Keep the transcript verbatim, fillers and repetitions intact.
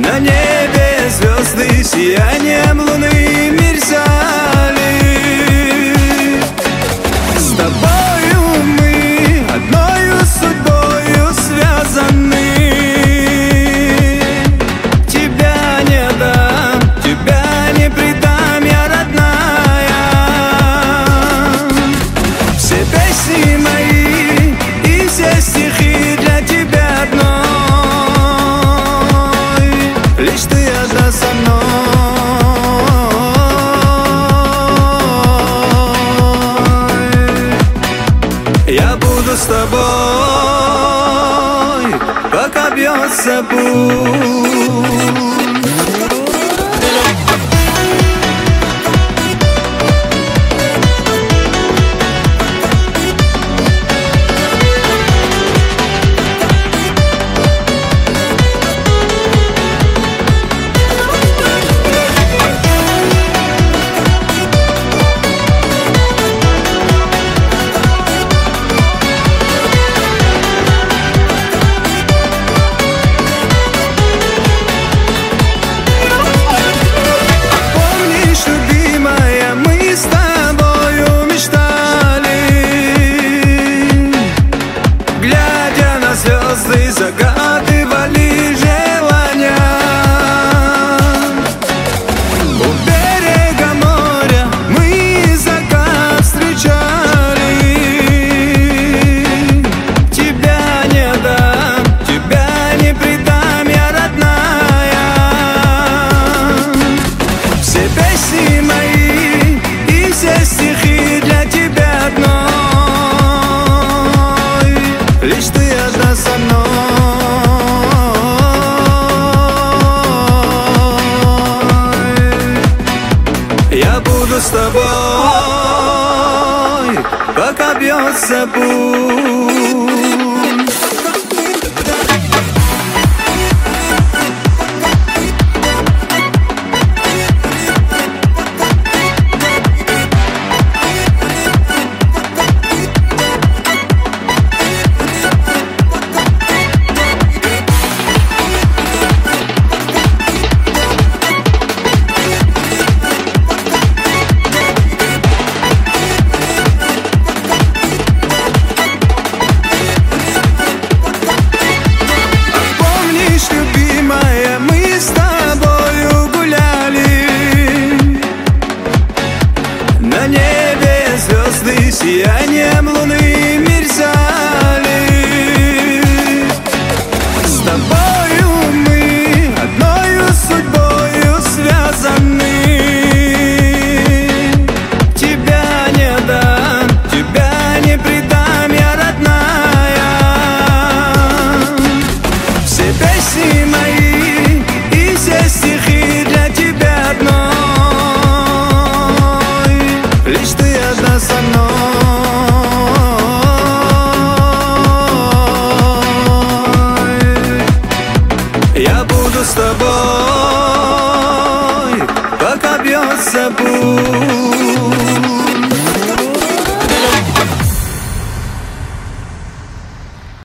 На небе звезды сиянием луны мерцали. С тобою мы одною судьбою связаны. Тебя не дам, тебя не предам, я родная. Все песни мои и все стихи для тебя одной. Лишь ты одна со мной. Я буду с тобой, пока бьется путь. Звезды загадывали желания. У берега моря мы закат встречали. Тебя не дам, тебя не предам, я родная. Все песни мои и все стихи для тебя одной. Лишь ты одна со мной. Я буду с тобой, пока бьется путь. На небе звезды сиянием луны мерцали. С тобою мы одною судьбою связаны. Тебя не дам, тебя не предам, я родная. Все песни мои и все стихи для тебя одной. Лишь ты одна со мной. Я буду с тобой, пока бьется путь.